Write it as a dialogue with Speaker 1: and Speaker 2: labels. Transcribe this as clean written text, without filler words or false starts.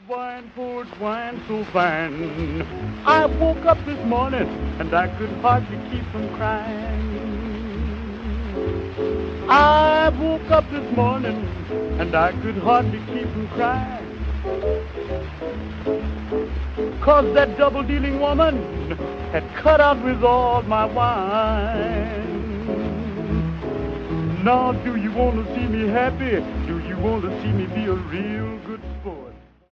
Speaker 1: wine so fine. I woke up this morning and I could hardly keep from crying. I woke up this morning and I could hardly keep from crying. 'Cause that double-dealing woman had cut out with all my wine. Now do you want to see me happy? Do you want to see me be a real good